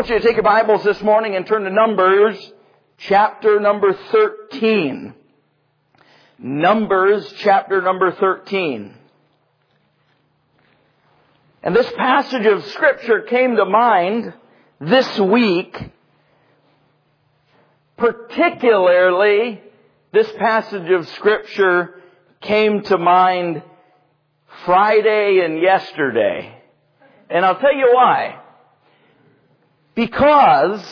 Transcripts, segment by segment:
want you to take your Bibles this morning and turn to Numbers, chapter number 13. Numbers, chapter number 13. And this passage of Scripture came to mind this week. Particularly, this passage of Scripture came to mind Friday and yesterday. And I'll tell you why. Because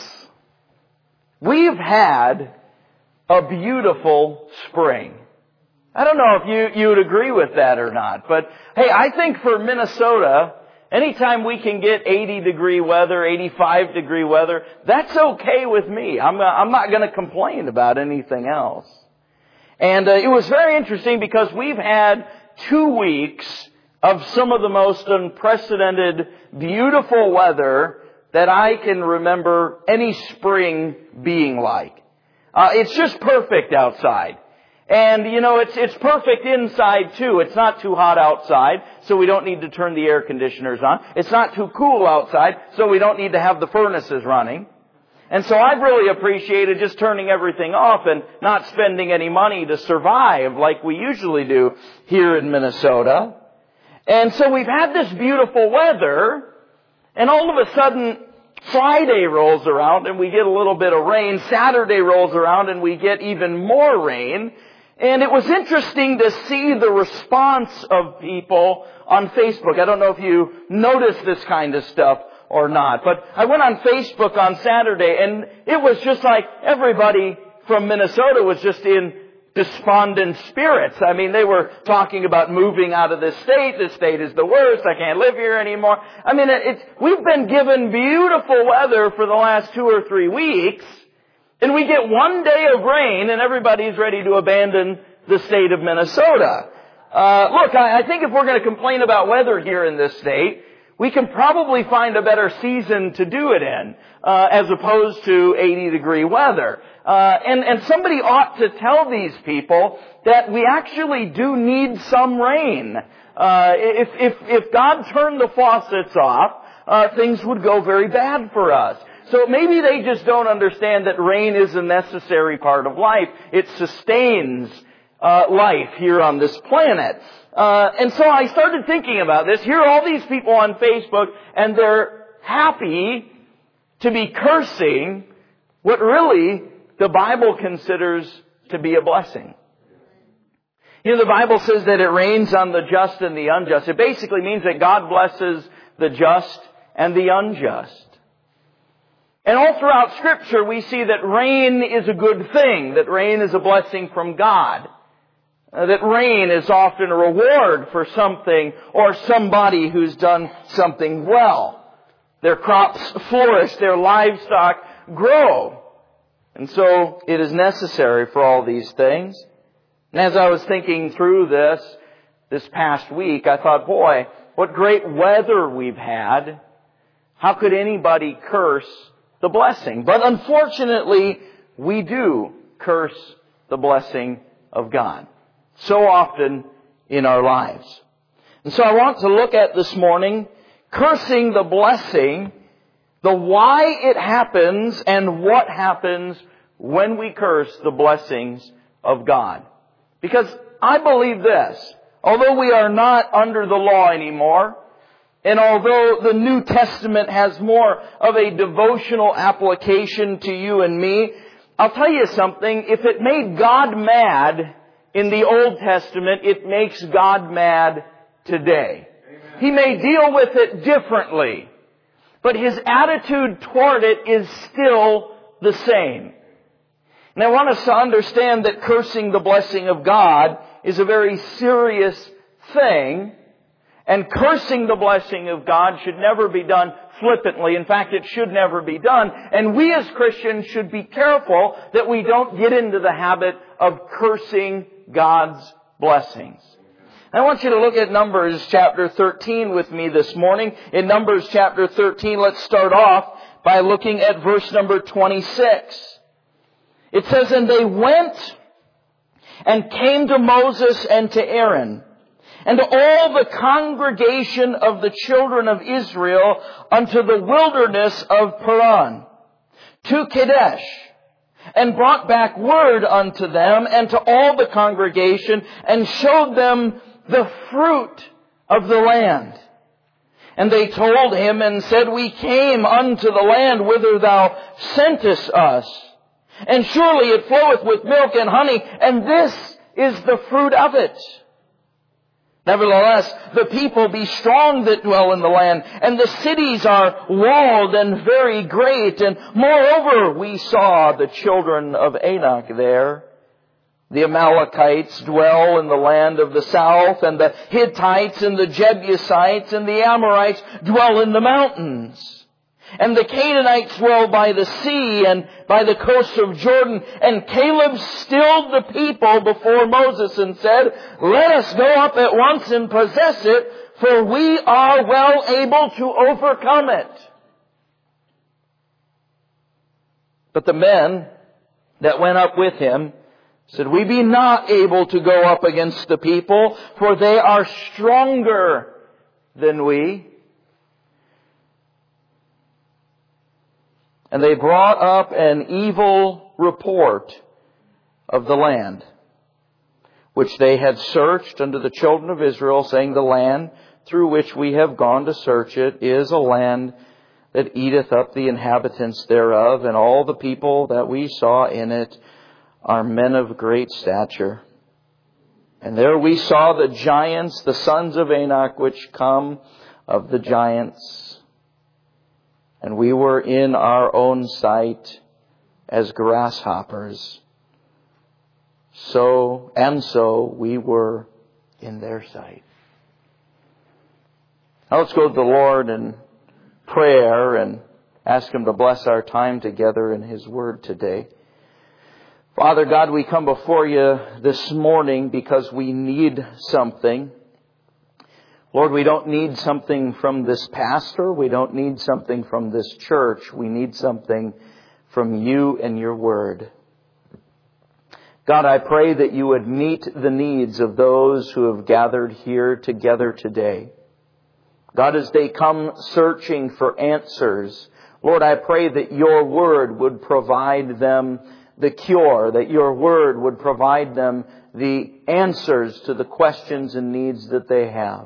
we've had a beautiful spring. I don't know if you would agree with that or not, but hey, I think for Minnesota, anytime we can get 80-degree weather, 85-degree weather, that's okay with me. I'm not going to complain about anything else. And it was very interesting because we've had 2 weeks of some of the most unprecedented, beautiful weather that I can remember any spring being like. It's just perfect outside. And, it's perfect inside, too. It's not too hot outside, so we don't need to turn the air conditioners on. It's not too cool outside, so we don't need to have the furnaces running. And so I've really appreciated just turning everything off and not spending any money to survive like we usually do here in Minnesota. And so we've had this beautiful weather, and all of a sudden, Friday rolls around and we get a little bit of rain. Saturday rolls around and we get even more rain. And it was interesting to see the response of people on Facebook. I don't know if you noticed this kind of stuff or not, but I went on Facebook on Saturday and it was just like everybody from Minnesota was just in despondent spirits. I mean, they were talking about moving out of this state. This state is the worst. I can't live here anymore. I mean, we've been given beautiful weather for the last 2 or 3 weeks, and we get 1 day of rain, and everybody's ready to abandon the state of Minnesota. Look, I think if we're going to complain about weather here in this state, we can probably find a better season to do it in, as opposed to 80-degree weather. And somebody ought to tell these people that we actually do need some rain. If God turned the faucets off, things would go very bad for us. So maybe they just don't understand that rain is a necessary part of life. It sustains life here on this planet. And so I started thinking about this. Here are all these people on Facebook, and they're happy to be cursing what really the Bible considers to be a blessing. The Bible says that it rains on the just and the unjust. It basically means that God blesses the just and the unjust. And all throughout Scripture, we see that rain is a good thing, that rain is a blessing from God. That rain is often a reward for something or somebody who's done something well. Their crops flourish, their livestock grow. And so it is necessary for all these things. And as I was thinking through this past week, I thought, boy, what great weather we've had. How could anybody curse the blessing? But unfortunately, we do curse the blessing of God so often in our lives. And so I want to look at this morning, cursing the blessing, the why it happens and what happens when we curse the blessings of God. Because I believe this, although we are not under the law anymore, and although the New Testament has more of a devotional application to you and me, I'll tell you something, if it made God mad in the Old Testament, it makes God mad today. Amen. He may deal with it differently, but His attitude toward it is still the same. And I want us to understand that cursing the blessing of God is a very serious thing. And cursing the blessing of God should never be done flippantly. In fact, it should never be done. And we as Christians should be careful that we don't get into the habit of cursing God's blessings. I want you to look at Numbers chapter 13 with me this morning. In Numbers chapter 13, let's start off by looking at verse number 26. It says, "And they went and came to Moses and to Aaron and all the congregation of the children of Israel unto the wilderness of Paran, to Kadesh, and brought back word unto them and to all the congregation, and showed them the fruit of the land. And they told him and said, We came unto the land whither thou sentest us, and surely it floweth with milk and honey, and this is the fruit of it. Nevertheless, the people be strong that dwell in the land, and the cities are walled and very great. And moreover, we saw the children of Anak there. The Amalekites dwell in the land of the south, and the Hittites and the Jebusites and the Amorites dwell in the mountains. And the Canaanites dwell by the sea and by the coast of Jordan. And Caleb stilled the people before Moses and said, Let us go up at once and possess it, for we are well able to overcome it. But the men that went up with him said, We be not able to go up against the people, for they are stronger than we. And they brought up an evil report of the land, which they had searched unto the children of Israel, saying, The land through which we have gone to search it is a land that eateth up the inhabitants thereof, and all the people that we saw in it are men of great stature. And there we saw the giants, the sons of Anak, which come of the giants. And we were in our own sight as grasshoppers. So we were in their sight. Now let's go to the Lord in prayer and ask Him to bless our time together in His Word today. Father God, we come before You this morning because we need something. Lord, we don't need something from this pastor. We don't need something from this church. We need something from You and Your Word. God, I pray that You would meet the needs of those who have gathered here together today. God, as they come searching for answers, Lord, I pray that Your Word would provide them the cure, that Your Word would provide them the answers to the questions and needs that they have.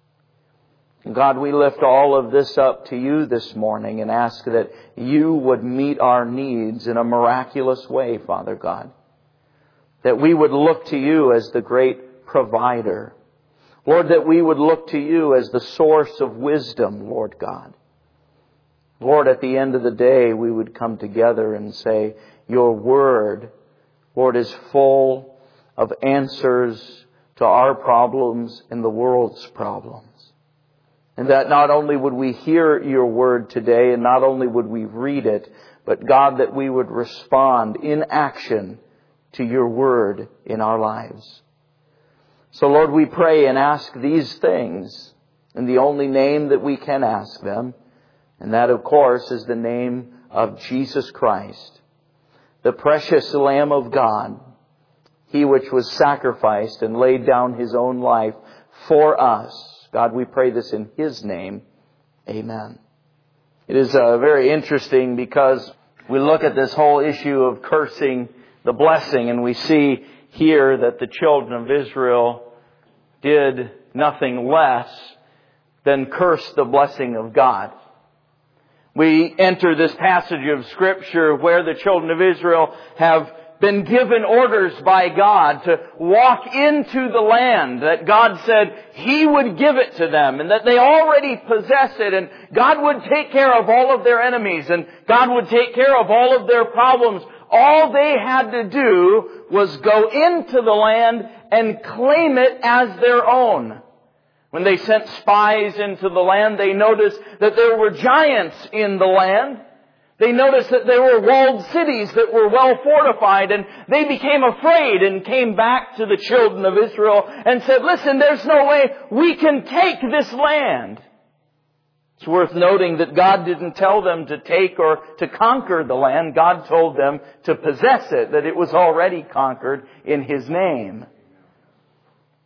God, we lift all of this up to You this morning and ask that You would meet our needs in a miraculous way, Father God. That we would look to You as the great provider. Lord, that we would look to You as the source of wisdom, Lord God. Lord, at the end of the day, we would come together and say, Your Word, Lord, is full of answers to our problems and the world's problems. And that not only would we hear Your Word today, and not only would we read it, but God, that we would respond in action to Your Word in our lives. So Lord, we pray and ask these things in the only name that we can ask them. And that, of course, is the name of Jesus Christ, the precious Lamb of God, He which was sacrificed and laid down His own life for us. God, we pray this in His name. Amen. It is very interesting because we look at this whole issue of cursing the blessing, and we see here that the children of Israel did nothing less than curse the blessing of God. We enter this passage of Scripture where the children of Israel have been given orders by God to walk into the land that God said He would give it to them, and that they already possess it, and God would take care of all of their enemies, and God would take care of all of their problems. All they had to do was go into the land and claim it as their own. When they sent spies into the land, they noticed that there were giants in the land. They noticed that there were walled cities that were well fortified, and they became afraid and came back to the children of Israel and said, Listen, there's no way we can take this land. It's worth noting that God didn't tell them to take or to conquer the land. God told them to possess it, that it was already conquered in His name.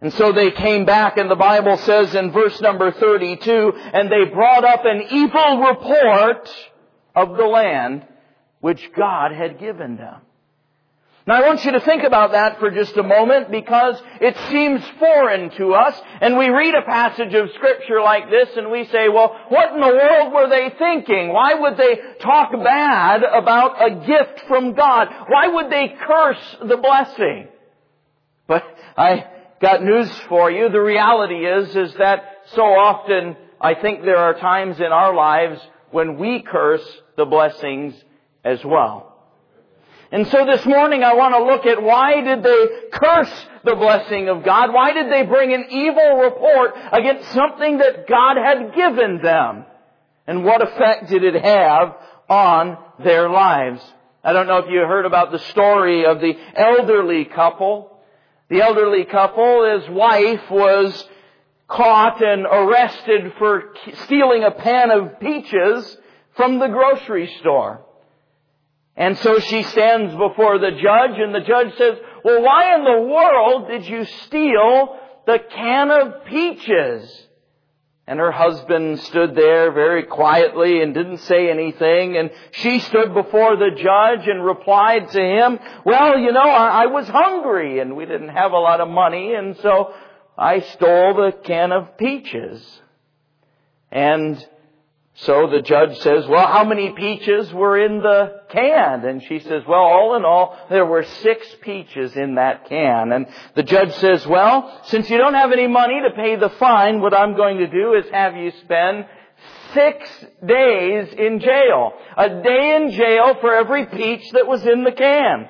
And so they came back, and the Bible says in verse number 32, and they brought up an evil report of the land which God had given them. Now I want you to think about that for just a moment, because it seems foreign to us, and we read a passage of Scripture like this and we say, well, what in the world were they thinking? Why would they talk bad about a gift from God? Why would they curse the blessing? But I got news for you. The reality is that so often I think there are times in our lives when we curse the blessings as well. And so this morning I want to look at why did they curse the blessing of God? Why did they bring an evil report against something that God had given them? And what effect did it have on their lives? I don't know if you heard about the story of the elderly couple. The elderly couple, his wife was caught and arrested for stealing a pan of peaches from the grocery store. And so she stands before the judge, and the judge says, well, why in the world did you steal the can of peaches? And her husband stood there very quietly and didn't say anything. And she stood before the judge and replied to him, well, I was hungry and we didn't have a lot of money, and so I stole the can of peaches. And so the judge says, well, how many peaches were in the can? And she says, well, all in all, there were 6 peaches in that can. And the judge says, well, since you don't have any money to pay the fine, what I'm going to do is have you spend 6 days in jail. A day in jail for every peach that was in the can.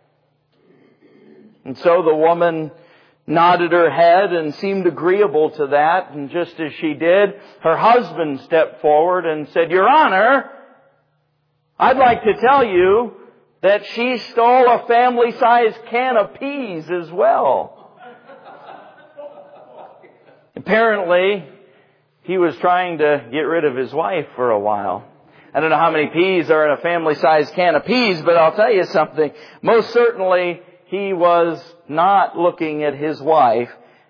And so the woman nodded her head and seemed agreeable to that. And just as she did, her husband stepped forward and said, Your Honor, I'd like to tell you that she stole a family-sized can of peas as well. Apparently, he was trying to get rid of his wife for a while. I don't know how many peas are in a family-sized can of peas, but I'll tell you something. Most certainly, he was not looking at his wife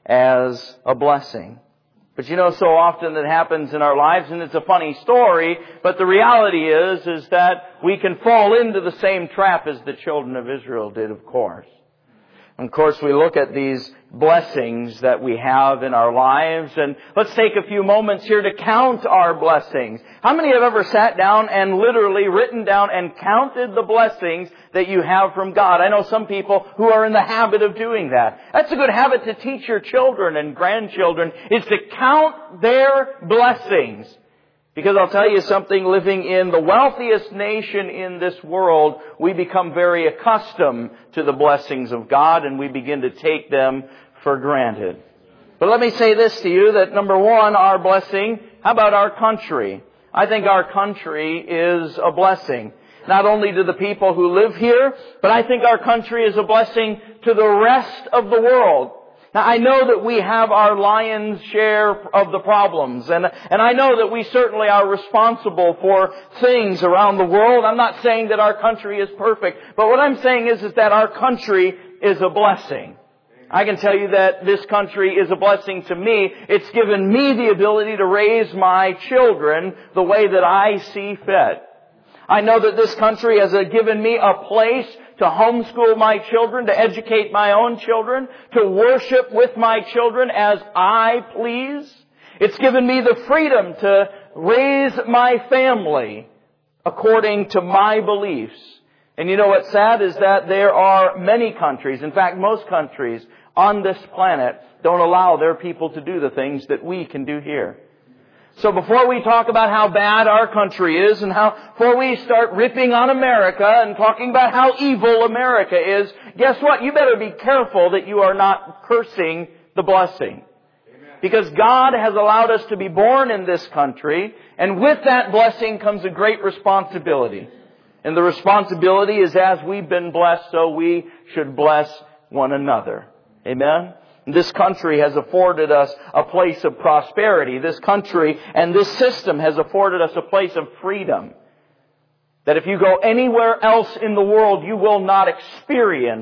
as a blessing. But so often that happens in our lives, and it's a funny story, but the reality is that we can fall into the same trap as the children of Israel did, of course. And of course, we look at these blessings that we have in our lives, and let's take a few moments here to count our blessings. How many have ever sat down and literally written down and counted the blessings that you have from God? I know some people who are in the habit of doing that. That's a good habit to teach your children and grandchildren, is to count their blessings. Because I'll tell you something, living in the wealthiest nation in this world, we become very accustomed to the blessings of God, and we begin to take them for granted. But let me say this to you, that number one, our blessing, how about our country? I think our country is a blessing. Not only to the people who live here, but I think our country is a blessing to the rest of the world. Now, I know that we have our lion's share of the problems, and I know that we certainly are responsible for things around the world. I'm not saying that our country is perfect, but what I'm saying is that our country is a blessing. I can tell you that this country is a blessing to me. It's given me the ability to raise my children the way that I see fit. I know that this country has given me a place to homeschool my children, to educate my own children, to worship with my children as I please. It's given me the freedom to raise my family according to my beliefs. And what's sad is that there are many countries, in fact most countries on this planet, don't allow their people to do the things that we can do here. So before we talk about how bad our country is, and before we start ripping on America and talking about how evil America is, guess what? You better be careful that you are not cursing the blessing. Amen. Because God has allowed us to be born in this country, and with that blessing comes a great responsibility. And the responsibility is, as we've been blessed, so we should bless one another. Amen? This country has afforded us a place of prosperity. This country and this system has afforded us a place of freedom. That if you go anywhere else in the world, you will not experience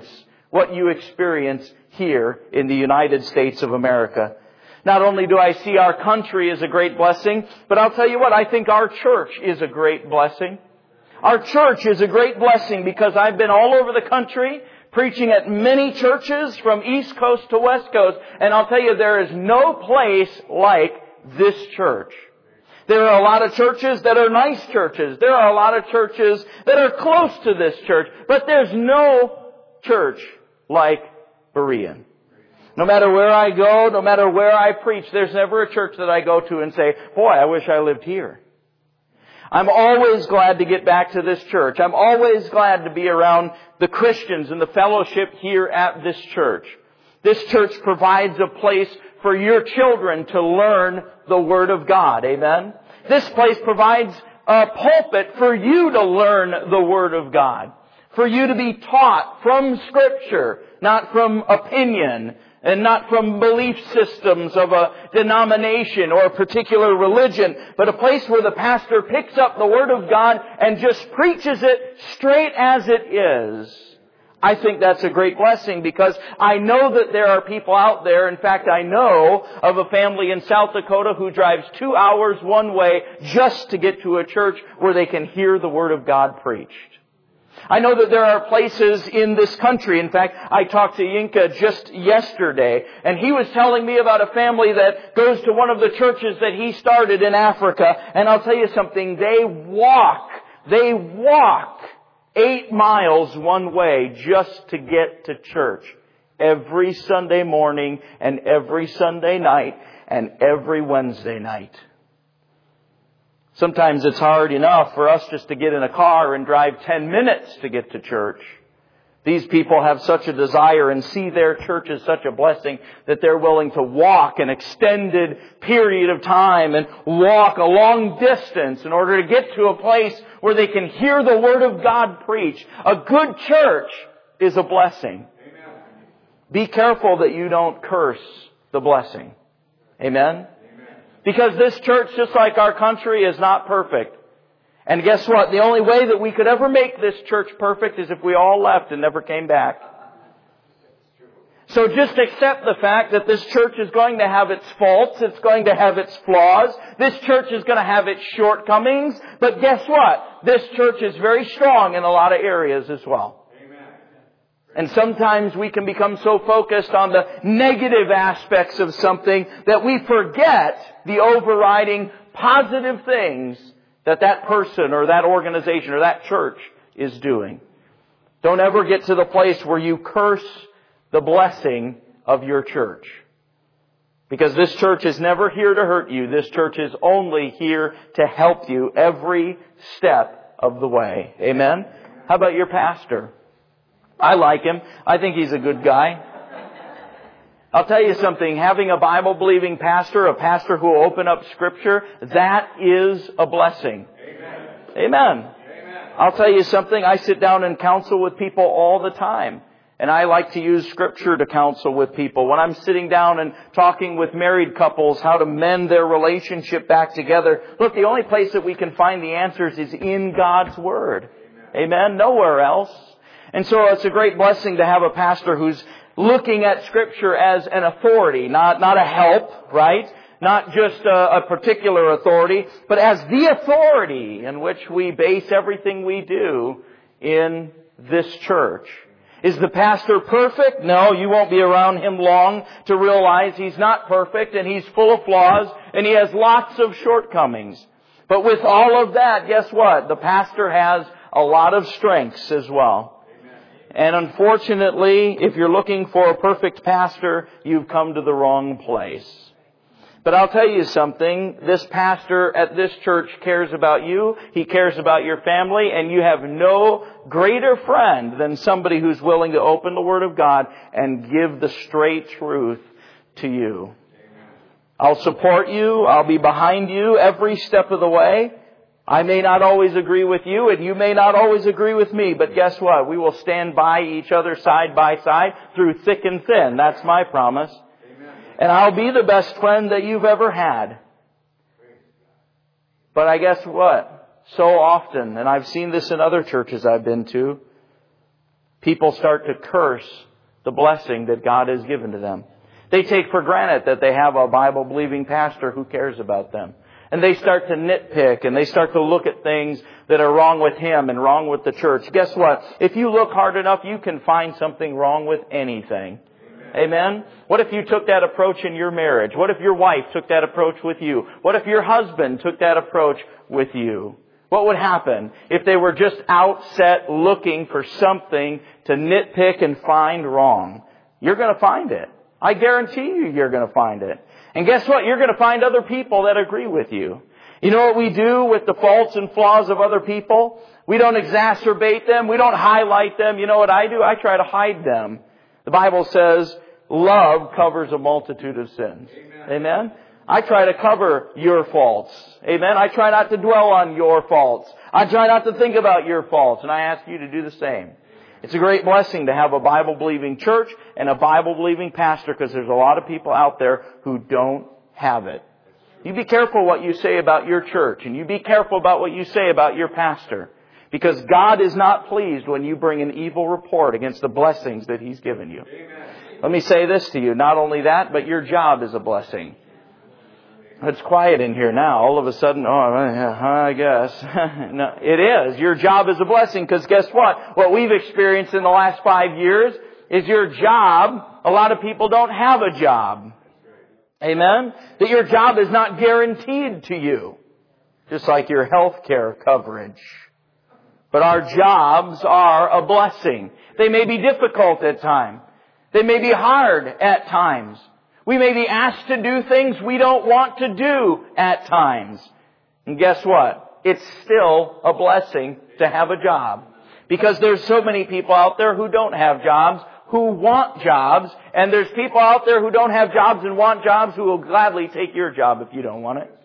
what you experience here in the United States of America. Not only do I see our country as a great blessing, but I'll tell you what, I think our church is a great blessing. Our church is a great blessing because I've been all over the country preaching at many churches from East Coast to West Coast, and I'll tell you, there is no place like this church. There are a lot of churches that are nice churches. There are a lot of churches that are close to this church, but there's no church like Berean. No matter where I go, no matter where I preach, there's never a church that I go to and say, boy, I wish I lived here. I'm always glad to get back to this church. I'm always glad to be around the Christians and the fellowship here at this church. This church provides a place for your children to learn the Word of God. Amen? This place provides a pulpit for you to learn the Word of God. For you to be taught from Scripture, not from opinion, and not from belief systems of a denomination or a particular religion, but a place where the pastor picks up the Word of God and just preaches it straight as it is. I think that's a great blessing because I know that there are people out there. In fact, I know of a family in South Dakota who drives 2 hours one way just to get to a church where they can hear the Word of God preached. I know that there are places in this country. In fact, I talked to Yinka just yesterday, and he was telling me about a family that goes to one of the churches that he started in Africa. And I'll tell you something, they walk 8 miles one way just to get to church every Sunday morning and every Sunday night and every Wednesday night. Sometimes it's hard enough for us just to get in a car and drive 10 minutes to get to church. These people have such a desire and see their church as such a blessing that they're willing to walk an extended period of time and walk a long distance in order to get to a place where they can hear the Word of God preached. A good church is a blessing. Amen. Be careful that you don't curse the blessing. Amen? Because this church, just like our country, is not perfect. And guess what? The only way that we could ever make this church perfect is if we all left and never came back. So just accept the fact that this church is going to have its faults. It's going to have its flaws. This church is going to have its shortcomings. But guess what? This church is very strong in a lot of areas as well. And sometimes we can become so focused on the negative aspects of something that we forget the overriding positive things that that person or that organization or that church is doing. Don't ever get to the place where you curse the blessing of your church. Because this church is never here to hurt you. This church is only here to help you every step of the way. Amen? How about your pastor? I like him. I think he's a good guy. I'll tell you something. Having a Bible-believing pastor, a pastor who will open up Scripture, that is a blessing. Amen. Amen. I'll tell you something. I sit down and counsel with people all the time. And I like to use Scripture to counsel with people. When I'm sitting down and talking with married couples, how to mend their relationship back together. Look, the only place that we can find the answers is in God's Word. Amen. Nowhere else. And so it's a great blessing to have a pastor who's looking at Scripture as an authority, not a help, right? Not just a particular authority, but as the authority in which we base everything we do in this church. Is the pastor perfect? No, you won't be around him long to realize he's not perfect and he's full of flaws and he has lots of shortcomings. But with all of that, guess what? The pastor has a lot of strengths as well. And unfortunately, if you're looking for a perfect pastor, you've come to the wrong place. But I'll tell you something, this pastor at this church cares about you, he cares about your family, and you have no greater friend than somebody who's willing to open the Word of God and give the straight truth to you. I'll support you, I'll be behind you every step of the way. I may not always agree with you, and you may not always agree with me, but guess what? We will stand by each other side by side through thick and thin. That's my promise. Amen. And I'll be the best friend that you've ever had. But I guess what? So often, and I've seen this in other churches I've been to, people start to curse the blessing that God has given to them. They take for granted that they have a Bible-believing pastor who cares about them. And they start to nitpick and they start to look at things that are wrong with him and wrong with the church. Guess what? If you look hard enough, you can find something wrong with anything. Amen? What if you took that approach in your marriage? What if your wife took that approach with you? What if your husband took that approach with you? What would happen if they were just out set looking for something to nitpick and find wrong? You're going to find it. I guarantee you're going to find it. And guess what? You're going to find other people that agree with you. You know what we do with the faults and flaws of other people? We don't exacerbate them. We don't highlight them. You know what I do? I try to hide them. The Bible says love covers a multitude of sins. Amen? I try to cover your faults. Amen? I try not to dwell on your faults. I try not to think about your faults. And I ask you to do the same. It's a great blessing to have a Bible-believing church and a Bible-believing pastor, because there's a lot of people out there who don't have it. You be careful what you say about your church, and you be careful about what you say about your pastor, because God is not pleased when you bring an evil report against the blessings that He's given you. Amen. Let me say this to you. Not only that, but your job is a blessing. It's quiet in here now. All of a sudden, I guess. No, it is. Your job is a blessing, because guess what? What we've experienced in the last 5 years is your job. A lot of people don't have a job. Amen? That your job is not guaranteed to you. Just like your health care coverage. But our jobs are a blessing. They may be difficult at times. They may be hard at times. We may be asked to do things we don't want to do at times. And guess what? It's still a blessing to have a job. Because there's so many people out there who don't have jobs, who want jobs. And there's people out there who don't have jobs and want jobs who will gladly take your job if you don't want it.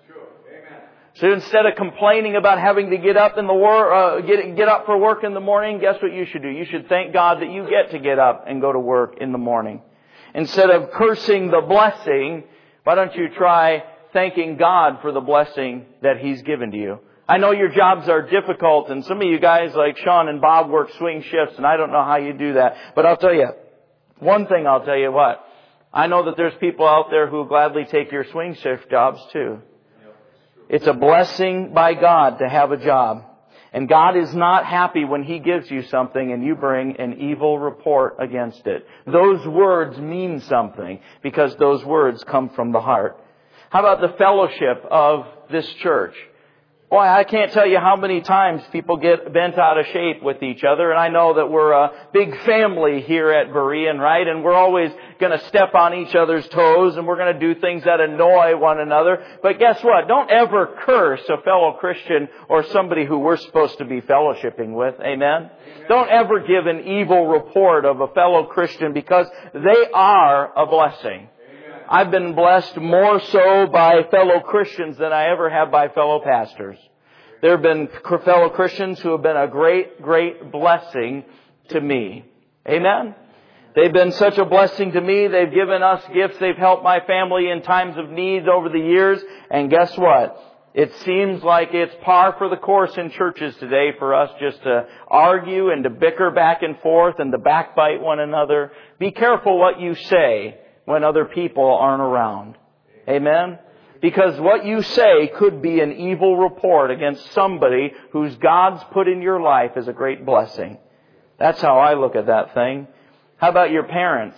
So instead of complaining about having to get up get up for work in the morning, guess what you should do? You should thank God that you get to get up and go to work in the morning. Instead of cursing the blessing, why don't you try thanking God for the blessing that He's given to you? I know your jobs are difficult, and some of you guys like Sean and Bob work swing shifts, and I don't know how you do that. But I'll tell you, one thing I'll tell you what. I know that there's people out there who will gladly take your swing shift jobs too. It's a blessing by God to have a job. And God is not happy when He gives you something and you bring an evil report against it. Those words mean something because those words come from the heart. How about the fellowship of this church? Boy, I can't tell you how many times people get bent out of shape with each other. And I know that we're a big family here at Berean, right? And we're always going to step on each other's toes and we're going to do things that annoy one another. But guess what? Don't ever curse a fellow Christian or somebody who we're supposed to be fellowshipping with. Amen? Don't ever give an evil report of a fellow Christian, because they are a blessing. I've been blessed more so by fellow Christians than I ever have by fellow pastors. There have been fellow Christians who have been a great, great blessing to me. Amen? They've been such a blessing to me. They've given us gifts. They've helped my family in times of need over the years. And guess what? It seems like it's par for the course in churches today for us just to argue and to bicker back and forth and to backbite one another. Be careful what you say when other people aren't around. Amen? Because what you say could be an evil report against somebody whose God's put in your life as a great blessing. That's how I look at that thing. How about your parents?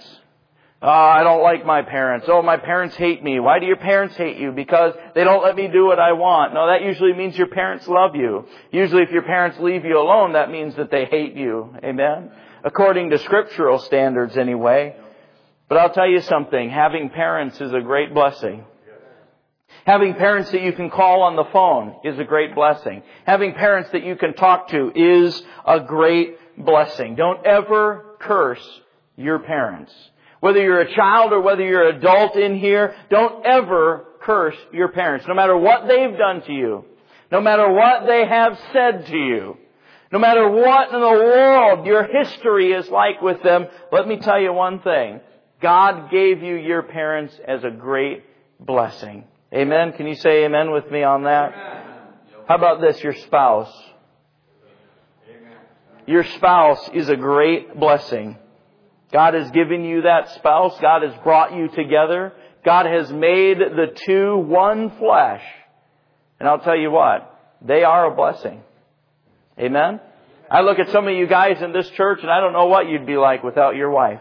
I don't like my parents. Oh, my parents hate me. Why do your parents hate you? Because they don't let me do what I want. No, that usually means your parents love you. Usually if your parents leave you alone, that means that they hate you. Amen? According to scriptural standards anyway. But I'll tell you something, having parents is a great blessing. Having parents that you can call on the phone is a great blessing. Having parents that you can talk to is a great blessing. Don't ever curse your parents. Whether you're a child or whether you're an adult in here, don't ever curse your parents. No matter what they've done to you. No matter what they have said to you. No matter what in the world your history is like with them, let me tell you one thing. God gave you your parents as a great blessing. Amen? Can you say amen with me on that? Amen. How about this, your spouse? Amen. Your spouse is a great blessing. God has given you that spouse. God has brought you together. God has made the two one flesh. And I'll tell you what, they are a blessing. Amen? I look at some of you guys in this church and I don't know what you'd be like without your wife.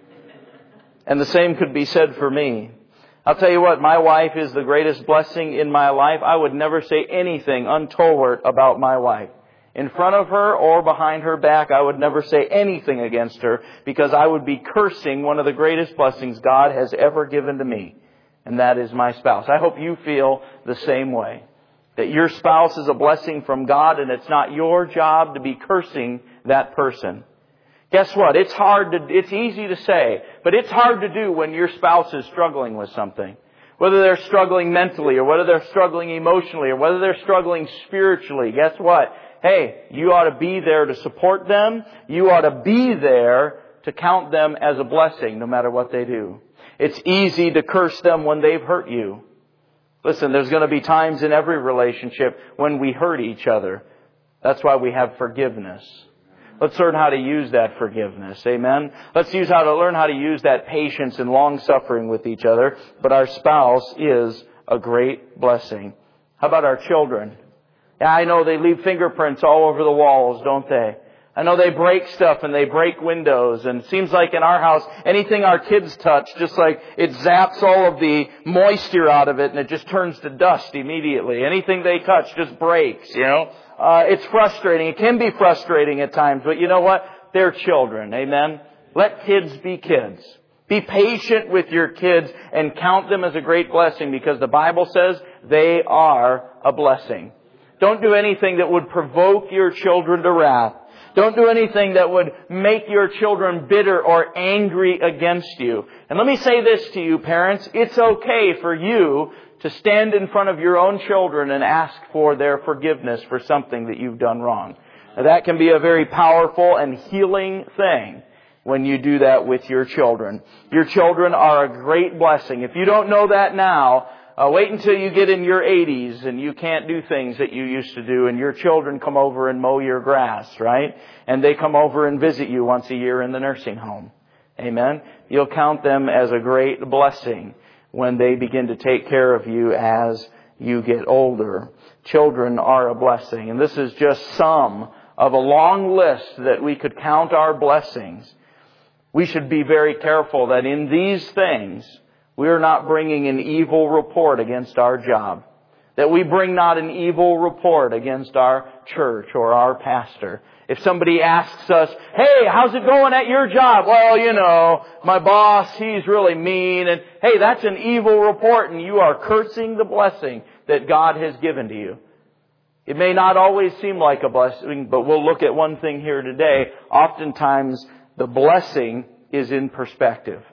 And the same could be said for me. I'll tell you what, my wife is the greatest blessing in my life. I would never say anything untoward about my wife. In front of her or behind her back, I would never say anything against her because I would be cursing one of the greatest blessings God has ever given to me. And that is my spouse. I hope you feel the same way. That your spouse is a blessing from God and it's not your job to be cursing that person. Guess what? It's easy to say, but it's hard to do when your spouse is struggling with something. Whether they're struggling mentally or whether they're struggling emotionally or whether they're struggling spiritually. Guess what? Hey, you ought to be there to support them. You ought to be there to count them as a blessing no matter what they do. It's easy to curse them when they've hurt you. Listen, there's going to be times in every relationship when we hurt each other. That's why we have forgiveness. Let's learn how to use that forgiveness. Amen? Let's learn how to use that patience and long-suffering with each other. But our spouse is a great blessing. How about our children? Yeah, I know they leave fingerprints all over the walls, don't they? I know they break stuff and they break windows. And it seems like in our house, anything our kids touch, just like it zaps all of the moisture out of it and it just turns to dust immediately. Anything they touch just breaks, you know. It's frustrating. It can be frustrating at times. But you know what? They're children. Amen? Let kids be kids. Be patient with your kids and count them as a great blessing because the Bible says they are a blessing. Don't do anything that would provoke your children to wrath. Don't do anything that would make your children bitter or angry against you. And let me say this to you, parents. It's okay for you to stand in front of your own children and ask for their forgiveness for something that you've done wrong. Now, that can be a very powerful and healing thing when you do that with your children. Your children are a great blessing. If you don't know that now, wait until you get in your 80s and you can't do things that you used to do and your children come over and mow your grass, right? And they come over and visit you once a year in the nursing home. Amen? You'll count them as a great blessing when they begin to take care of you as you get older. Children are a blessing. And this is just some of a long list that we could count our blessings. We should be very careful that in these things, we are not bringing an evil report against our job. That we bring not an evil report against our church or our pastor. If somebody asks us, hey, how's it going at your job? Well, you know, my boss, he's really mean. And hey, that's an evil report and you are cursing the blessing that God has given to you. It may not always seem like a blessing, but we'll look at one thing here today. Oftentimes, the blessing is in perspective.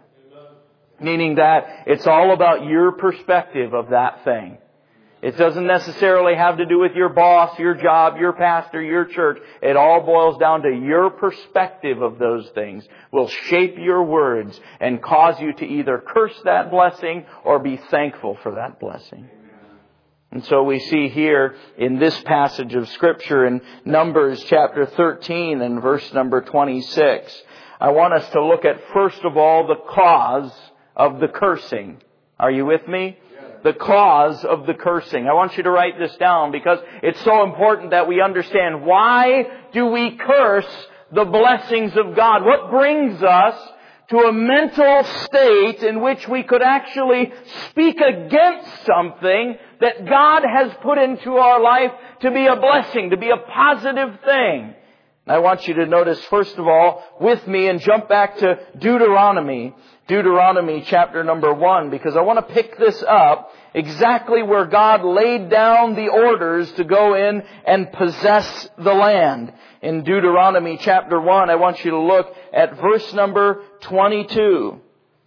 Meaning that it's all about your perspective of that thing. It doesn't necessarily have to do with your boss, your job, your pastor, your church. It all boils down to your perspective of those things will shape your words and cause you to either curse that blessing or be thankful for that blessing. And so we see here in this passage of Scripture in Numbers chapter 13 and verse number 26, I want us to look at first of all the cause of the cursing. Are you with me? The cause of the cursing. I want you to write this down because it's so important that we understand why do we curse the blessings of God? What brings us to a mental state in which we could actually speak against something that God has put into our life to be a blessing, to be a positive thing? I want you to notice, first of all, with me and jump back to Deuteronomy chapter number 1, because I want to pick this up exactly where God laid down the orders to go in and possess the land. In Deuteronomy chapter 1, I want you to look at verse number 22.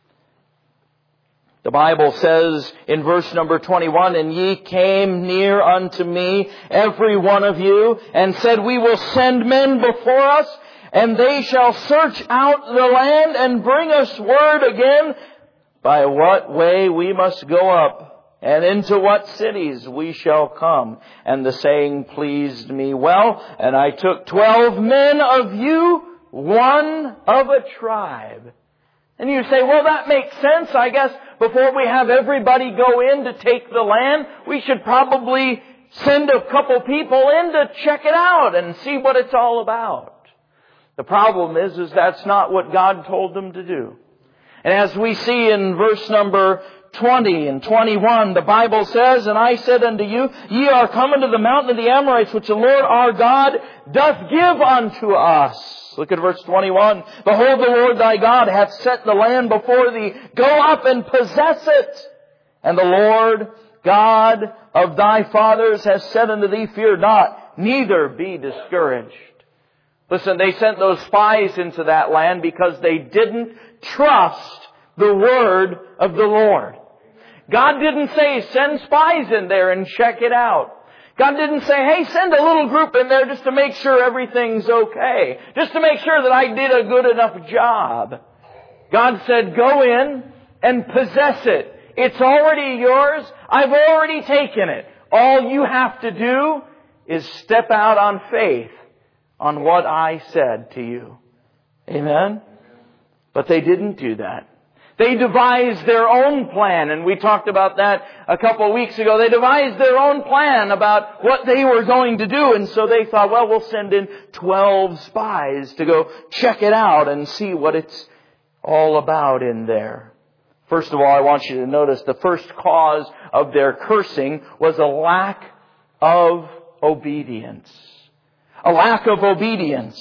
The Bible says in verse number 21, and ye came near unto me, every one of you, and said, we will send men before us, and they shall search out the land and bring us word again by what way we must go up, and into what cities we shall come. And the saying pleased me well, and I took 12 men of you one of a tribe. And you say, well, that makes sense. I guess before we have everybody go in to take the land, we should probably send a couple people in to check it out and see what it's all about. The problem is that's not what God told them to do. And as we see in verse number 20 and 21, the Bible says, "And I said unto you, ye are come unto the mountain of the Amorites, which the Lord our God doth give unto us." Look at verse 21. "Behold, the Lord thy God hath set the land before thee. Go up and possess it. And the Lord God of thy fathers has said unto thee, Fear not, neither be discouraged." Listen, they sent those spies into that land because they didn't trust the word of the Lord. God didn't say, send spies in there and check it out. God didn't say, hey, send a little group in there just to make sure everything's okay. Just to make sure that I did a good enough job. God said, go in and possess it. It's already yours. I've already taken it. All you have to do is step out on faith on what I said to you. Amen? But they didn't do that. They devised their own plan, and we talked about that a couple of weeks ago. They devised their own plan about what they were going to do, and so they thought, well, we'll send in 12 spies to go check it out and see what it's all about in there. First of all, I want you to notice the first cause of their cursing was a lack of obedience. A lack of obedience.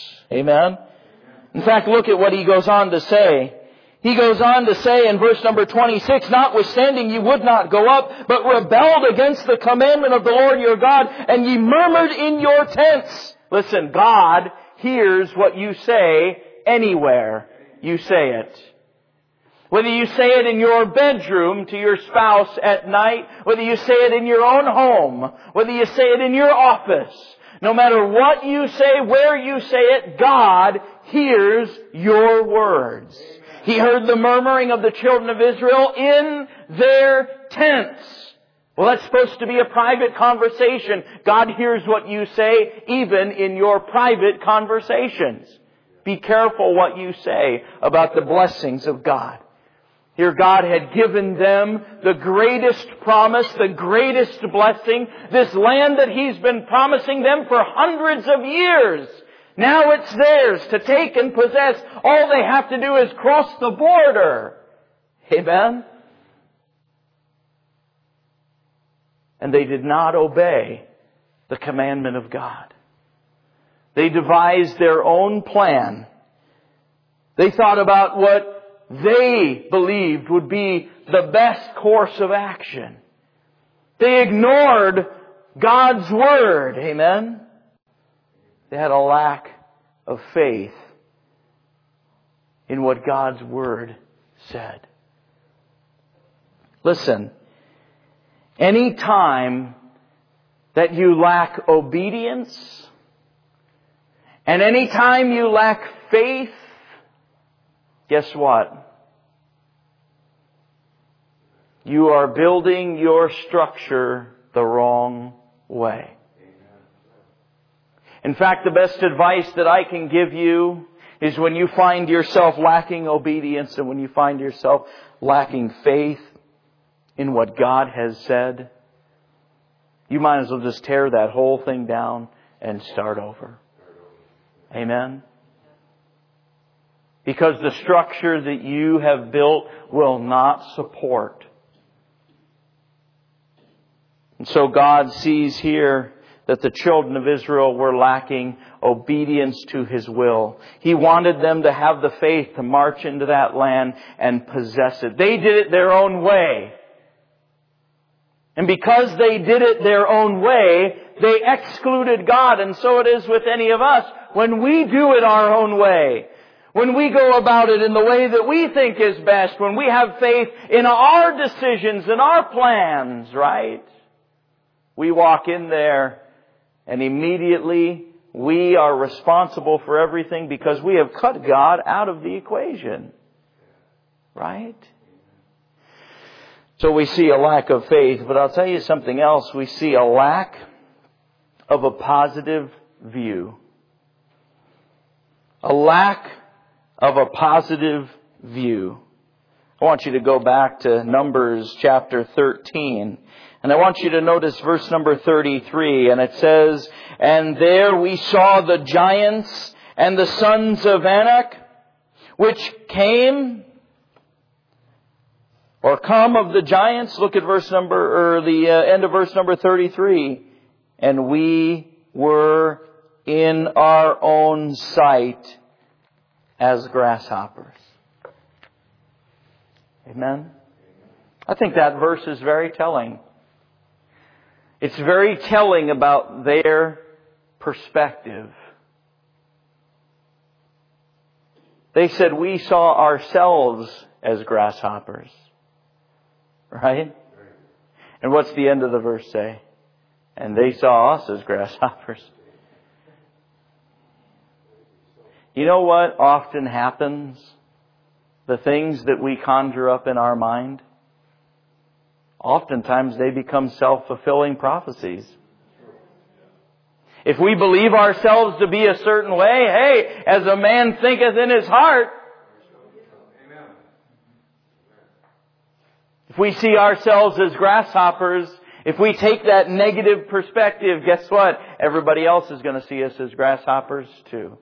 Amen? In fact, look at what he goes on to say. He goes on to say in verse number 26, "Notwithstanding ye would not go up, but rebelled against the commandment of the Lord your God, and ye murmured in your tents." Listen, God hears what you say anywhere you say it. Whether you say it in your bedroom to your spouse at night, whether you say it in your own home, whether you say it in your office, no matter what you say, where you say it, God hears your words. He heard the murmuring of the children of Israel in their tents. Well, that's supposed to be a private conversation. God hears what you say even in your private conversations. Be careful what you say about the blessings of God. Here God had given them the greatest promise, the greatest blessing, this land that He's been promising them for hundreds of years. Now it's theirs to take and possess. All they have to do is cross the border. Amen? And they did not obey the commandment of God. They devised their own plan. They thought about what they believed would be the best course of action. They ignored God's Word. Amen? They had a lack of faith in what God's Word said. Listen, any time that you lack obedience and any time you lack faith, guess what? You are building your structure the wrong way. In fact, the best advice that I can give you is when you find yourself lacking obedience and when you find yourself lacking faith in what God has said, you might as well just tear that whole thing down and start over. Amen? Because the structure that you have built will not support. And so God sees here that the children of Israel were lacking obedience to His will. He wanted them to have the faith to march into that land and possess it. They did it their own way. And because they did it their own way, they excluded God. And so it is with any of us. When we do it our own way, when we go about it in the way that we think is best, when we have faith in our decisions and our plans, right? We walk in there and immediately we are responsible for everything because we have cut God out of the equation. Right? So we see a lack of faith, but I'll tell you something else. We see a lack of a positive view. A lack of a positive view. I want you to go back to Numbers chapter 13. And I want you to notice verse number 33. And it says, "And there we saw the giants and the sons of Anak, which came," or come of the giants. Look at the end of verse number 33. "And we were in our own sight as grasshoppers." Amen? I think that verse is very telling. It's very telling about their perspective. They said, "We saw ourselves as grasshoppers." Right? And what's the end of the verse say? "And they saw us as grasshoppers." You know what often happens? The things that we conjure up in our mind, oftentimes they become self-fulfilling prophecies. If we believe ourselves to be a certain way, hey, as a man thinketh in his heart. If we see ourselves as grasshoppers, if we take that negative perspective, guess what? Everybody else is going to see us as grasshoppers too.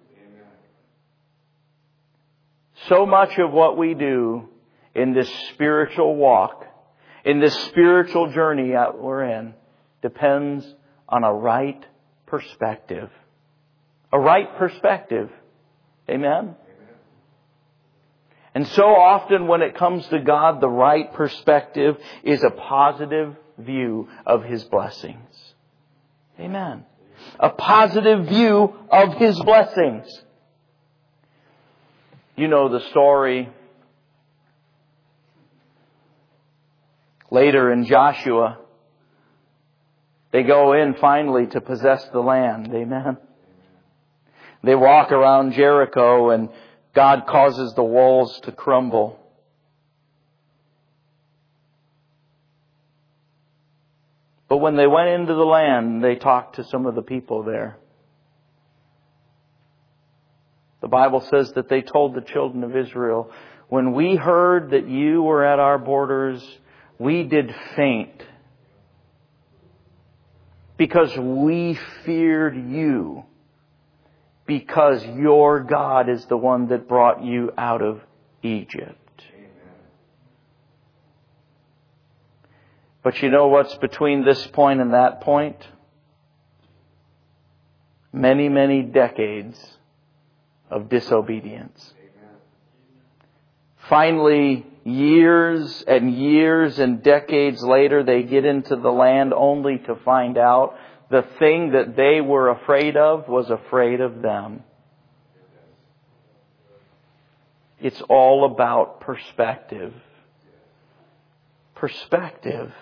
So much of what we do in this spiritual walk, in this spiritual journey that we're in, depends on a right perspective. A right perspective. Amen? And so often when it comes to God, the right perspective is a positive view of His blessings. Amen. A positive view of His blessings. You know the story later in Joshua. They go in finally to possess the land. Amen. They walk around Jericho and God causes the walls to crumble. But when they went into the land, they talked to some of the people there. The Bible says that they told the children of Israel, "When we heard that you were at our borders, we did faint because we feared you, because your God is the one that brought you out of Egypt." Amen. But you know what's between this point and that point? Many, many decades of disobedience. Amen. Finally, years and decades later, they get into the land only to find out the thing that they were afraid of was afraid of them. It's all about perspective. Perspective.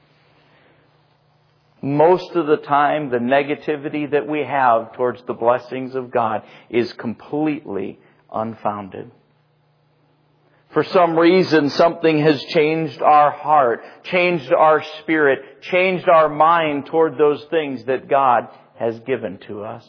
Most of the time, the negativity that we have towards the blessings of God is completely unfounded. For some reason, something has changed our heart, changed our spirit, changed our mind toward those things that God has given to us.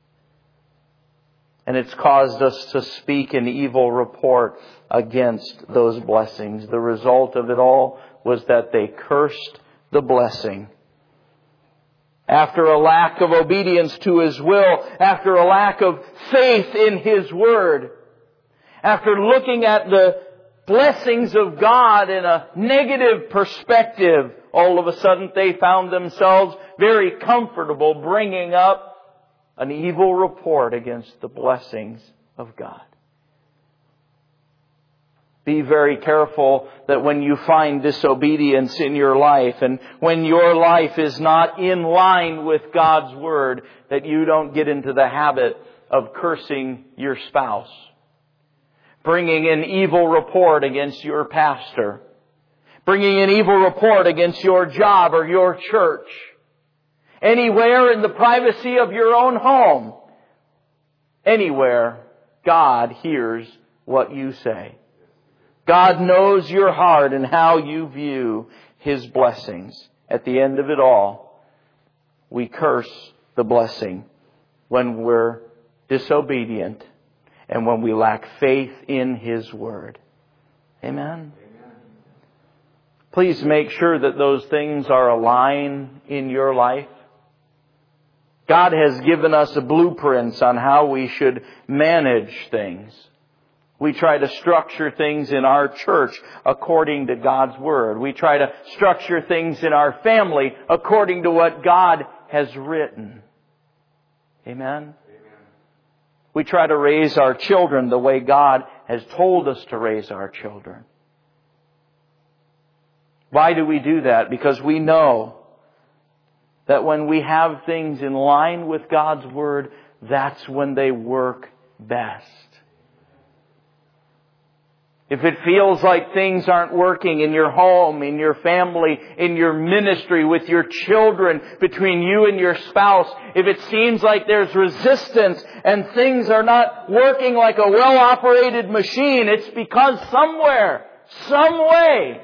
And it's caused us to speak an evil report against those blessings. The result of it all was that they cursed the blessing. After a lack of obedience to His will, after a lack of faith in His Word, after looking at the blessings of God in a negative perspective, all of a sudden they found themselves very comfortable bringing up an evil report against the blessings of God. Be very careful that when you find disobedience in your life and when your life is not in line with God's Word, that you don't get into the habit of cursing your spouse, bringing an evil report against your pastor, bringing an evil report against your job or your church, anywhere in the privacy of your own home, anywhere God hears what you say. God knows your heart and how you view His blessings. At the end of it all, we curse the blessing when we're disobedient and when we lack faith in His Word. Amen? Please make sure that those things are aligned in your life. God has given us a blueprint on how we should manage things. We try to structure things in our church according to God's Word. We try to structure things in our family according to what God has written. Amen? We try to raise our children the way God has told us to raise our children. Why do we do that? Because we know that when we have things in line with God's Word, that's when they work best. If it feels like things aren't working in your home, in your family, in your ministry, with your children, between you and your spouse, if it seems like there's resistance and things are not working like a well-operated machine, it's because somewhere, some way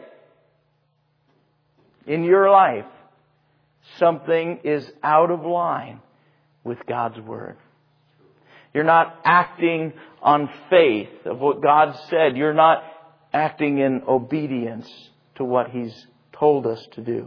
in your life, something is out of line with God's Word. You're not acting on faith of what God said. You're not acting in obedience to what He's told us to do.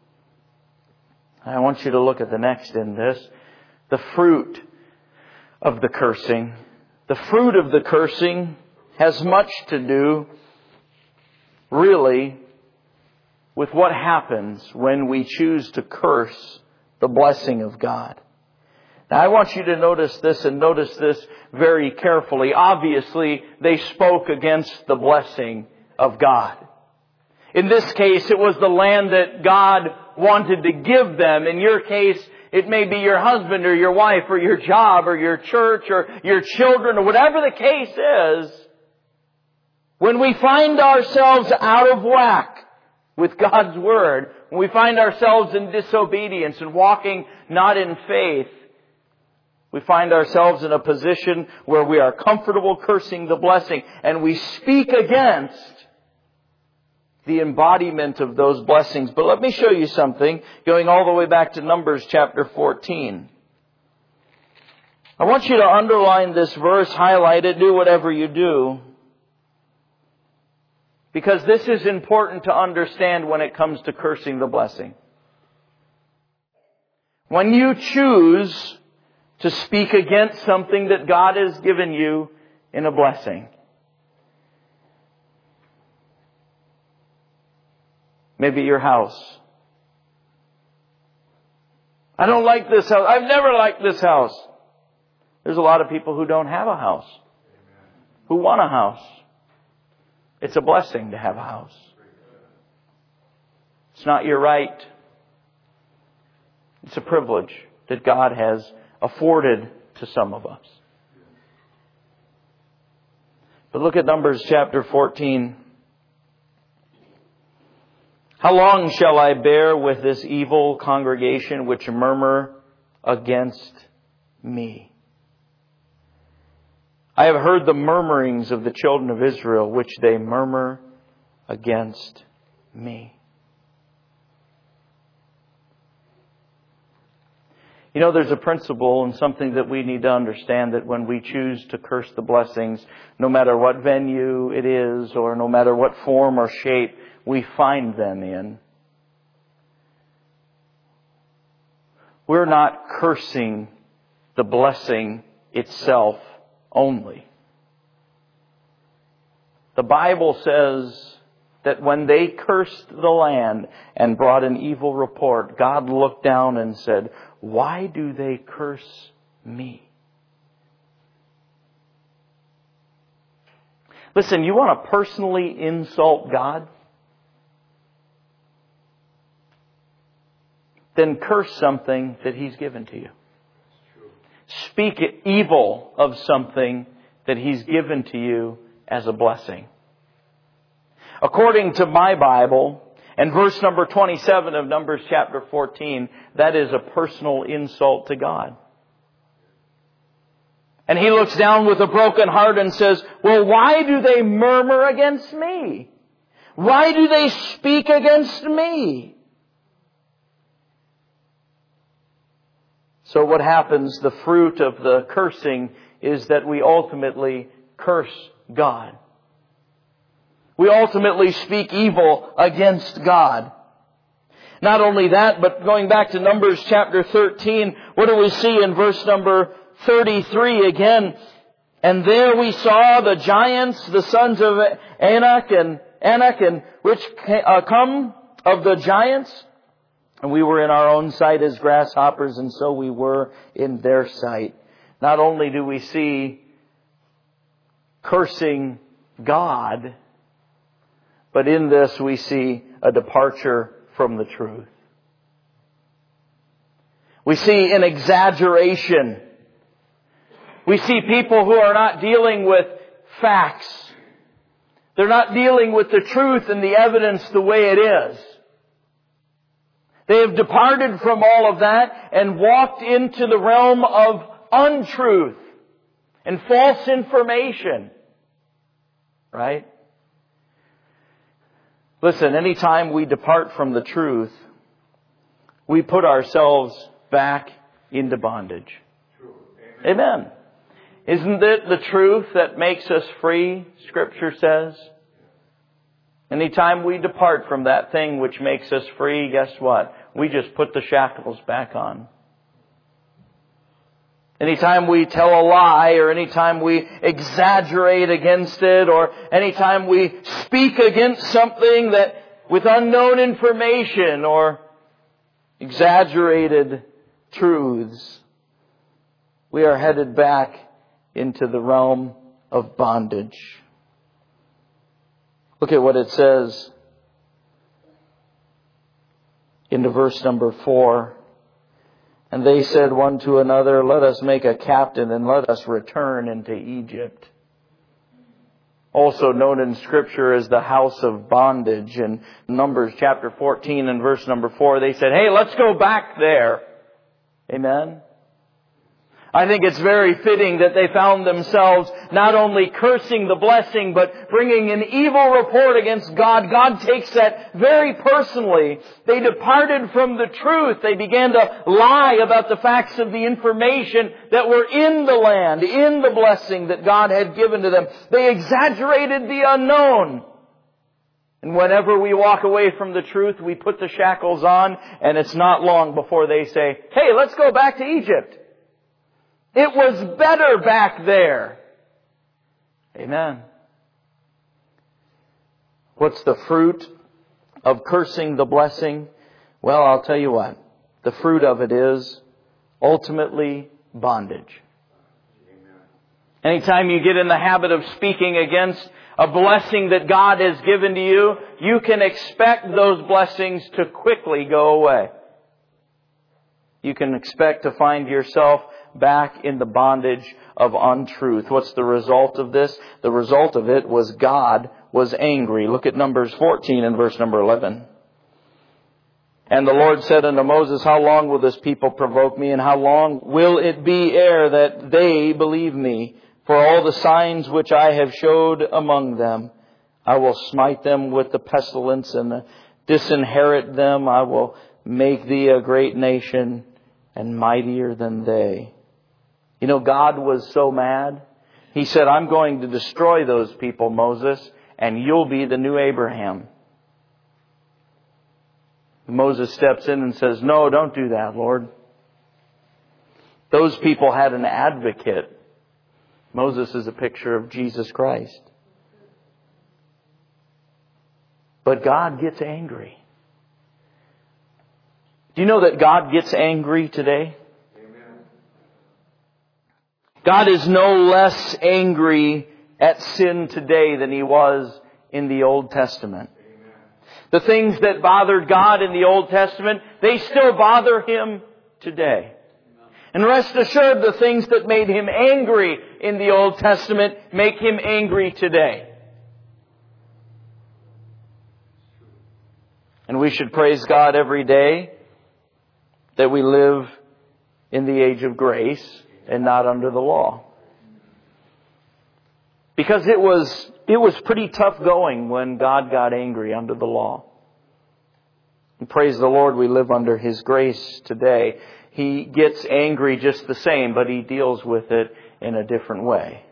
I want you to look at the next in this. The fruit of the cursing. The fruit of the cursing has much to do, really, with what happens when we choose to curse the blessing of God. Now, I want you to notice this and notice this very carefully. Obviously, they spoke against the blessing of God. In this case, it was the land that God wanted to give them. In your case, it may be your husband or your wife or your job or your church or your children or whatever the case is. When we find ourselves out of whack with God's Word, when we find ourselves in disobedience and walking not in faith, we find ourselves in a position where we are comfortable cursing the blessing, and we speak against the embodiment of those blessings. But let me show you something, going all the way back to Numbers chapter 14. I want you to underline this verse, highlight it, do whatever you do, because this is important to understand when it comes to cursing the blessing. When you choose to speak against something that God has given you in a blessing. Maybe your house. I don't like this house. I've never liked this house. There's a lot of people who don't have a house, who want a house. It's a blessing to have a house. It's not your right. It's a privilege that God has afforded to some of us. But look at Numbers chapter 14. How long shall I bear with this evil congregation which murmur against me? I have heard the murmurings of the children of Israel, which they murmur against me. You know, there's a principle and something that we need to understand, that when we choose to curse the blessings, no matter what venue it is or no matter what form or shape we find them in, we're not cursing the blessing itself only. The Bible says that when they cursed the land and brought an evil report, God looked down and said, "Why do they curse me?" Listen, you want to personally insult God? Then curse something that He's given to you. Speak evil of something that He's given to you as a blessing. According to my Bible, and verse number 27 of Numbers chapter 14, that is a personal insult to God. And He looks down with a broken heart and says, well, why do they murmur against me? Why do they speak against me? So what happens? The fruit of the cursing is that we ultimately curse God. We ultimately speak evil against God. Not only that, but going back to Numbers chapter 13, what do we see in verse number 33 again? And there we saw the giants, the sons of Anak, and which come of the giants. And we were in our own sight as grasshoppers, and so we were in their sight. Not only do we see cursing God, but in this we see a departure from the truth. We see an exaggeration. We see people who are not dealing with facts. They're not dealing with the truth and the evidence the way it is. They have departed from all of that and walked into the realm of untruth and false information. Right? Listen, anytime we depart from the truth, we put ourselves back into bondage. Amen. Isn't it the truth that makes us free, Scripture says? Anytime we depart from that thing which makes us free, guess what? We just put the shackles back on. Anytime we tell a lie, or anytime we exaggerate against it, or anytime we speak against something that with unknown information or exaggerated truths, we are headed back into the realm of bondage. Look at what it says into verse number 4. And they said one to another, let us make a captain and let us return into Egypt. Also known in Scripture as the house of bondage. In Numbers chapter 14 and verse number 4, they said, hey, let's go back there. Amen. I think it's very fitting that they found themselves not only cursing the blessing, but bringing an evil report against God. God takes that very personally. They departed from the truth. They began to lie about the facts of the information that were in the land, in the blessing that God had given to them. They exaggerated the unknown. And whenever we walk away from the truth, we put the shackles on, and it's not long before they say, hey, let's go back to Egypt. It was better back there. Amen. What's the fruit of cursing the blessing? Well, I'll tell you what. The fruit of it is ultimately bondage. Anytime you get in the habit of speaking against a blessing that God has given to you, you can expect those blessings to quickly go away. You can expect to find yourself back in the bondage of untruth. What's the result of this? The result of it was God was angry. Look at Numbers 14 and verse number 11. And the Lord said unto Moses, how long will this people provoke me, and how long will it be ere that they believe me? For all the signs which I have showed among them, I will smite them with the pestilence and disinherit them. I will make thee a great nation and mightier than they. You know, God was so mad. He said, I'm going to destroy those people, Moses, and you'll be the new Abraham. Moses steps in and says, no, don't do that, Lord. Those people had an advocate. Moses is a picture of Jesus Christ. But God gets angry. Do you know that God gets angry today? God is no less angry at sin today than He was in the Old Testament. The things that bothered God in the Old Testament, they still bother Him today. And rest assured, the things that made Him angry in the Old Testament make Him angry today. And we should praise God every day that we live in the age of grace and not under the law. Because it was pretty tough going when God got angry under the law. And praise the Lord, we live under His grace today. He gets angry just the same, but He deals with it in a different way.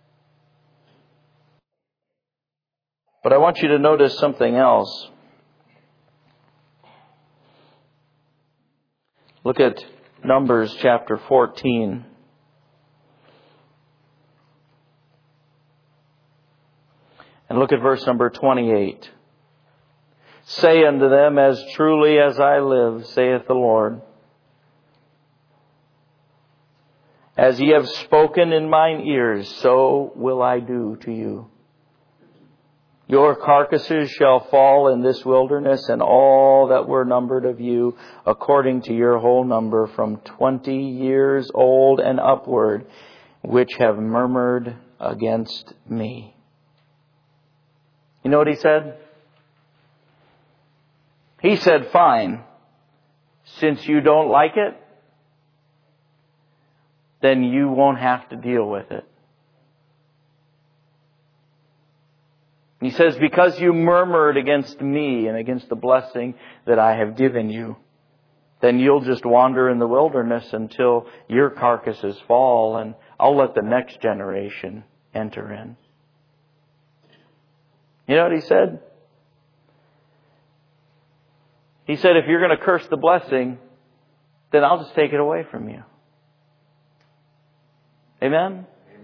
But I want you to notice something else. Look at Numbers chapter 14. And look at verse number 28. Say unto them, as truly as I live, saith the Lord, as ye have spoken in mine ears, so will I do to you. Your carcasses shall fall in this wilderness, and all that were numbered of you, according to your whole number, from 20 years old and upward, which have murmured against me. You know what he said? He said, fine, since you don't like it, then you won't have to deal with it. He says, because you murmured against me and against the blessing that I have given you, then you'll just wander in the wilderness until your carcasses fall, and I'll let the next generation enter in. You know what he said? He said, if you're going to curse the blessing, then I'll just take it away from you. Amen?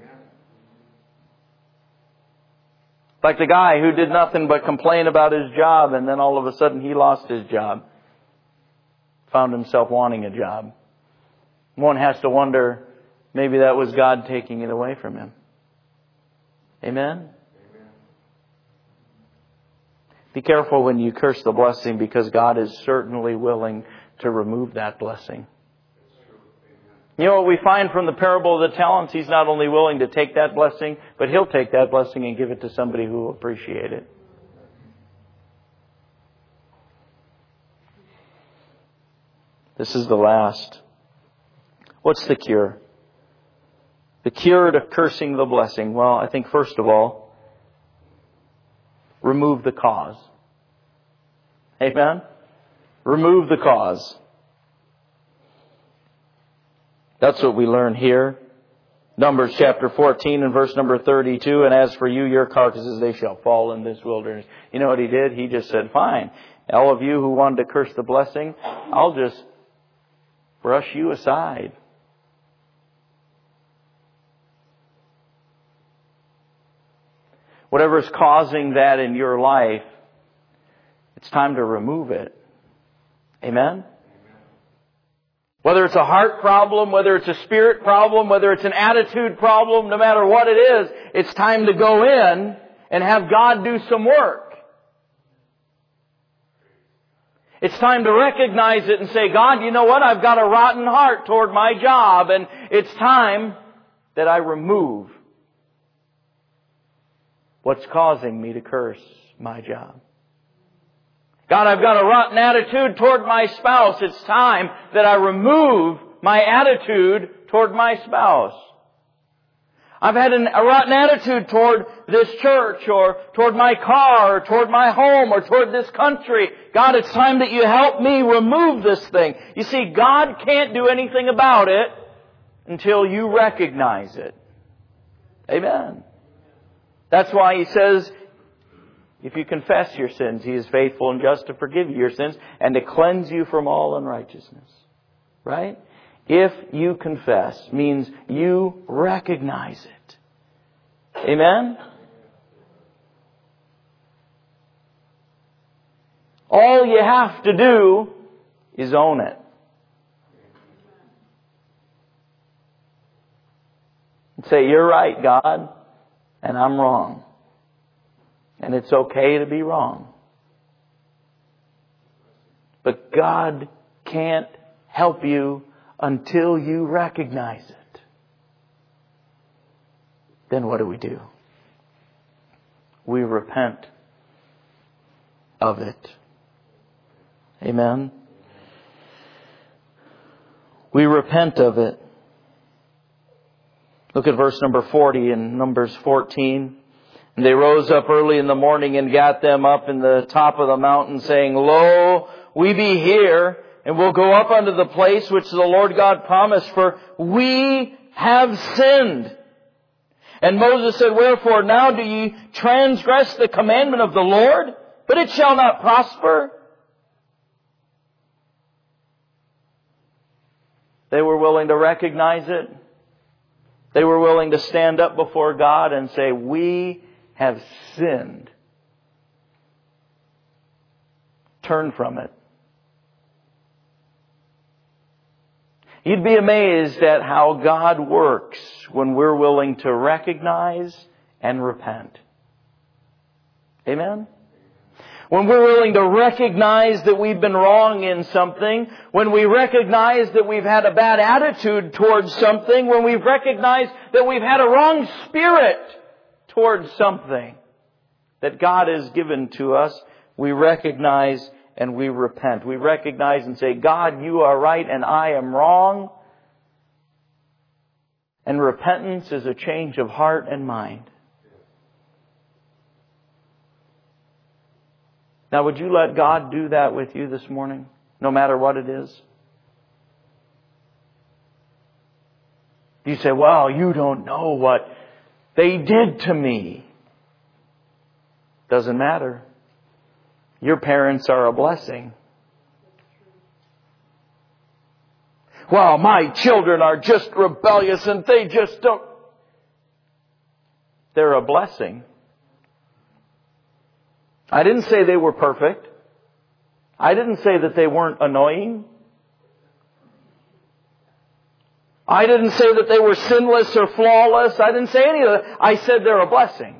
Like the guy who did nothing but complain about his job, and then all of a sudden he lost his job. Found himself wanting a job. One has to wonder, maybe that was God taking it away from him. Amen? Be careful when you curse the blessing, because God is certainly willing to remove that blessing. You know what we find from the parable of the talents? He's not only willing to take that blessing, but He'll take that blessing and give it to somebody who will appreciate it. This is the last. What's the cure? The cure to cursing the blessing? Well, I think first of all, remove the cause. Amen? Remove the cause. That's what we learn here. Numbers chapter 14 and verse number 32. And as for you, your carcasses, they shall fall in this wilderness. You know what He did? He just said, fine. All of you who wanted to curse the blessing, I'll just brush you aside. Whatever is causing that in your life, it's time to remove it. Amen? Whether it's a heart problem, whether it's a spirit problem, whether it's an attitude problem, no matter what it is, it's time to go in and have God do some work. It's time to recognize it and say, God, you know what? I've got a rotten heart toward my job, and it's time that I remove what's causing me to curse my job. God, I've got a rotten attitude toward my spouse. It's time that I remove my attitude toward my spouse. I've had a rotten attitude toward this church, or toward my car, or toward my home, or toward this country. God, it's time that you help me remove this thing. You see, God can't do anything about it until you recognize it. Amen. That's why He says, if you confess your sins, He is faithful and just to forgive you your sins and to cleanse you from all unrighteousness. Right? If you confess means you recognize it. Amen? All you have to do is own it. And say, you're right, God, and I'm wrong. And it's okay to be wrong. But God can't help you until you recognize it. Then what do? We repent of it. Amen? We repent of it. Look at verse number 40 in Numbers 14. And they rose up early in the morning and got them up in the top of the mountain, saying, Lo, we be here, and we'll go up unto the place which the Lord God promised, for we have sinned. And Moses said, wherefore now do ye transgress the commandment of the Lord? But it shall not prosper. They were willing to recognize it. They were willing to stand up before God and say, we have sinned. Turn from it. You'd be amazed at how God works when we're willing to recognize and repent. Amen? When we're willing to recognize that we've been wrong in something, when we recognize that we've had a bad attitude towards something, when we've recognized that we've had a wrong spirit towards something that God has given to us, we recognize and we repent. We recognize and say, God, you are right and I am wrong. And repentance is a change of heart and mind. Now, would you let God do that with you this morning, no matter what it is? You say, well, you don't know what they did to me. Doesn't matter. Your parents are a blessing. Well, my children are just rebellious and they just don't. They're a blessing. I didn't say they were perfect. I didn't say that they weren't annoying. I didn't say that they were sinless or flawless. I didn't say any of that. I said they're a blessing.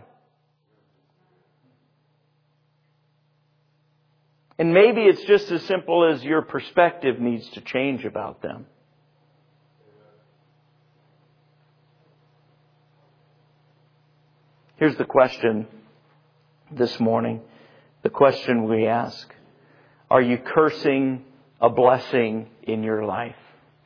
And maybe it's just as simple as your perspective needs to change about them. Here's the question this morning. The question we ask. Are you cursing a blessing in your life?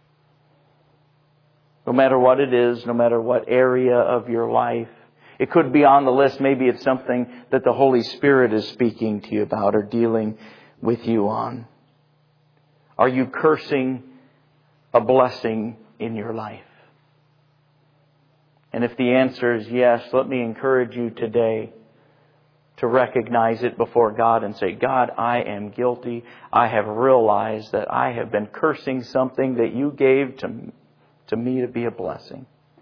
No matter what it is, no matter what area of your life. It could be on the list. Maybe it's something that the Holy Spirit is speaking to you about or dealing with you on. Are you cursing a blessing in your life? And if the answer is yes, let me encourage you today to recognize it before God and say, God, I am guilty. I have realized that I have been cursing something that you gave to me to be a blessing.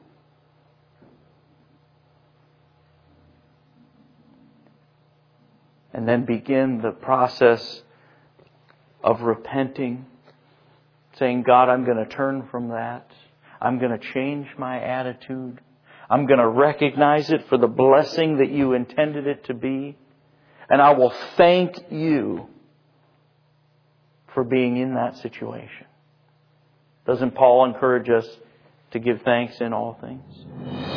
And then begin the process of repenting, saying, God, I'm going to turn from that. I'm going to change my attitude. I'm going to recognize it for the blessing that you intended it to be. And I will thank you for being in that situation. Doesn't Paul encourage us to give thanks in all things?